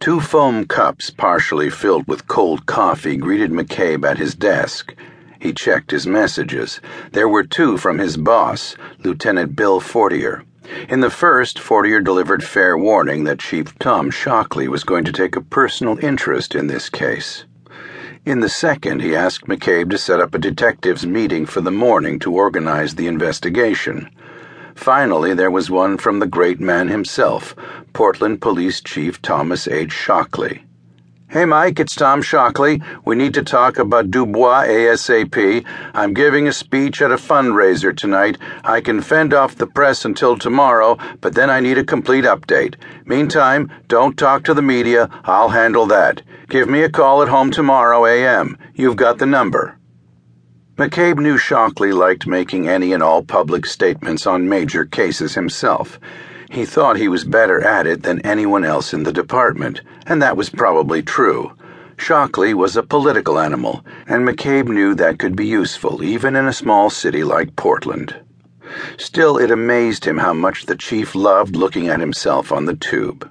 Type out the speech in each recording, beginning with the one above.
Two foam cups partially filled with cold coffee greeted McCabe at his desk. He checked his messages. There were two from his boss, Lieutenant Bill Fortier. In the first, Fortier delivered fair warning that Chief Tom Shockley was going to take a personal interest in this case. In the second, he asked McCabe to set up a detectives' meeting for the morning to organize the investigation. Finally, there was one from the great man himself, Portland Police Chief Thomas H. Shockley. "Hey Mike, it's Tom Shockley. We need to talk about Dubois ASAP. I'm giving a speech at a fundraiser tonight. I can fend off the press until tomorrow, but then I need a complete update. Meantime, don't talk to the media. I'll handle that. Give me a call at home tomorrow a.m. You've got the number." McCabe knew Shockley liked making any and all public statements on major cases himself. He thought he was better at it than anyone else in the department, and that was probably true. Shockley was a political animal, and McCabe knew that could be useful, even in a small city like Portland. Still, it amazed him how much the chief loved looking at himself on the tube.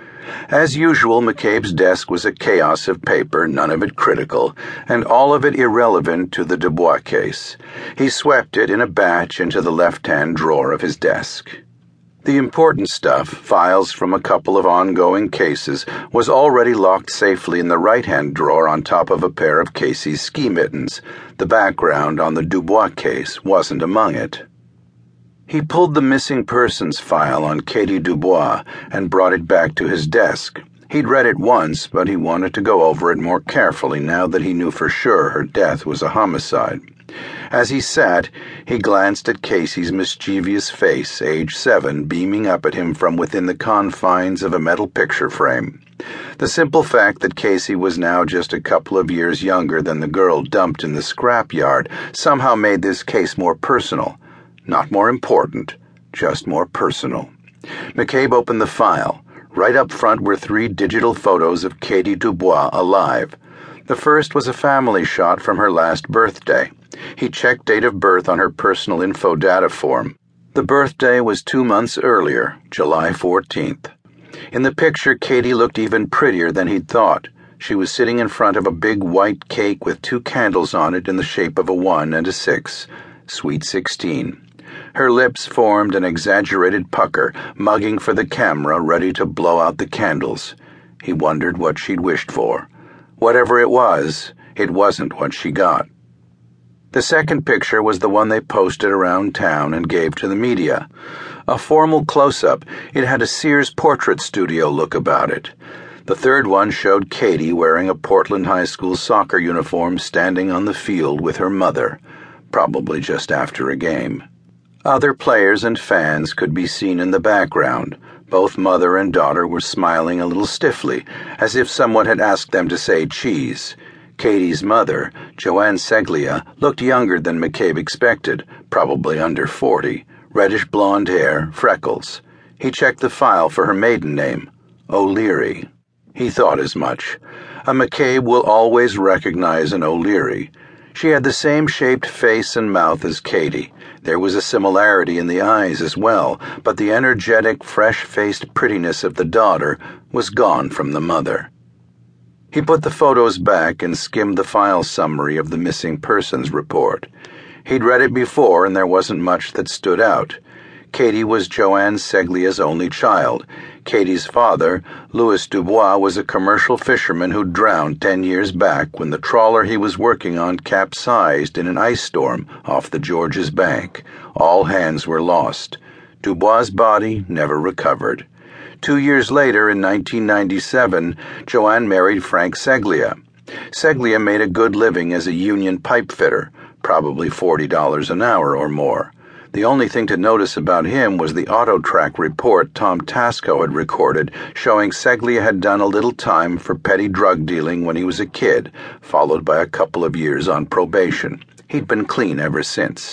As usual, McCabe's desk was a chaos of paper, none of it critical, and all of it irrelevant to the Dubois case. He swept it in a batch into the left-hand drawer of his desk. The important stuff, files from a couple of ongoing cases, was already locked safely in the right-hand drawer on top of a pair of Casey's ski mittens. The background on the Dubois case wasn't among it. He pulled the missing persons file on Katie Dubois and brought it back to his desk. He'd read it once, but he wanted to go over it more carefully now that he knew for sure her death was a homicide. As he sat, he glanced at Casey's mischievous face, age 7, beaming up at him from within the confines of a metal picture frame. The simple fact that Casey was now just a couple of years younger than the girl dumped in the scrapyard somehow made this case more personal. Not more important, just more personal. McCabe opened the file. Right up front were 3 digital photos of Katie Dubois alive. The first was a family shot from her last birthday. He checked date of birth on her personal info data form. The birthday was 2 months earlier, July 14th. In the picture, Katie looked even prettier than he'd thought. She was sitting in front of a big white cake with 2 candles on it in the shape of a 1 and a 6. Sweet 16. Her lips formed an exaggerated pucker, mugging for the camera, ready to blow out the candles. He wondered what she'd wished for. Whatever it wasn't what she got. The second picture was the one they posted around town and gave to the media. A formal close-up, it had a Sears portrait studio look about it. The third one showed Katie wearing a Portland High School soccer uniform standing on the field with her mother, probably just after a game. Other players and fans could be seen in the background. Both mother and daughter were smiling a little stiffly, as if someone had asked them to say cheese. Katie's mother, Joanne Seglia, looked younger than McCabe expected, probably under 40, reddish blonde hair, freckles. He checked the file for her maiden name, O'Leary. He thought as much. A McCabe will always recognize an O'Leary. She had the same shaped face and mouth as Katie. There was a similarity in the eyes as well, but the energetic, fresh-faced prettiness of the daughter was gone from the mother. He put the photos back and skimmed the file summary of the missing persons report. He'd read it before, and there wasn't much that stood out. Katie was Joanne Seglia's only child. Katie's father, Louis Dubois, was a commercial fisherman who drowned 10 years back when the trawler he was working on capsized in an ice storm off the Georges Bank. All hands were lost. Dubois' body never recovered. 2 years later, in 1997, Joanne married Frank Seglia. Seglia made a good living as a union pipe fitter, probably $40 an hour or more. The only thing to notice about him was the AutoTrack report Tom Tasco had recorded showing Seglia had done a little time for petty drug dealing when he was a kid, followed by a couple of years on probation. He'd been clean ever since.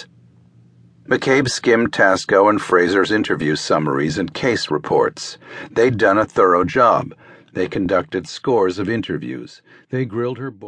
McCabe skimmed Tasco and Fraser's interview summaries and case reports. They'd done a thorough job. They conducted scores of interviews. They grilled her